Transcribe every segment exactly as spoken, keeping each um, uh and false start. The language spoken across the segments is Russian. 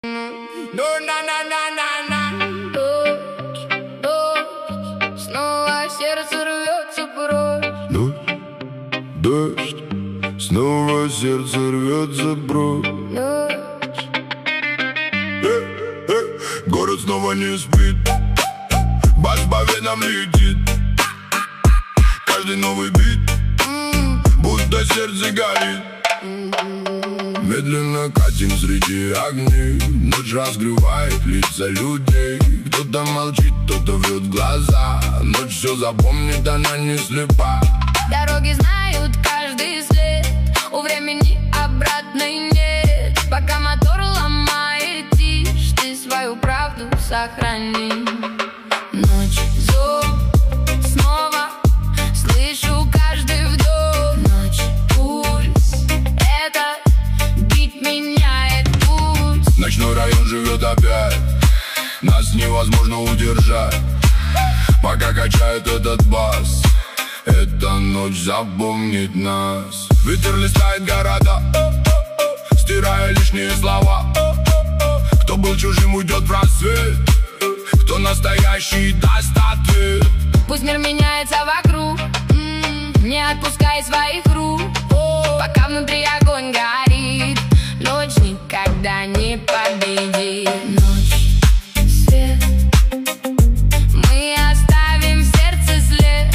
No, на, на, на, на, на. Дождь, дождь, снова сердце рвется прочь. Дождь, дождь, снова сердце рвется прочь. Дождь. Э, э, город снова не спит, бас по венам летит. Каждый новый бит, будто сердце горит. Медленно катим среди огней, ночь разгревает лица людей. Кто-то молчит, кто-то врет в глаза, ночь все запомнит, она не слепа. Дороги знают каждый след, у времени обратной нет. Пока мотор ломает тишь, ты свою правду сохрани. Ночь, зов, снова слышу каждый вдох. Ночь, пульс, это бит меняет путь. Ночной район живет опять, нас невозможно удержать. Пока качает этот бас, эта ночь запомнит нас. Ветер листает города, стирая лишние слова. Кто был чужим, уйдет в рассвет, кто настоящий, даст ответ. Пусть мир меняется вокруг, м-м, не отпускай своих рук. Пока внутри огонь горит, ночь никогда не победит. Ночь, свет, мы оставим в сердце след.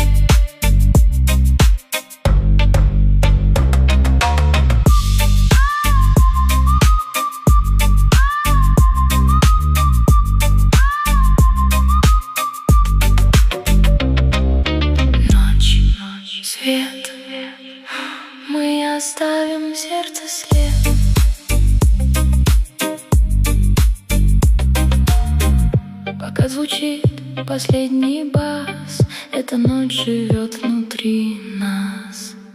Ночь, ночь, свет, мы оставим в сердце след. Пока звучит последний бас, эта ночь живет внутри нас.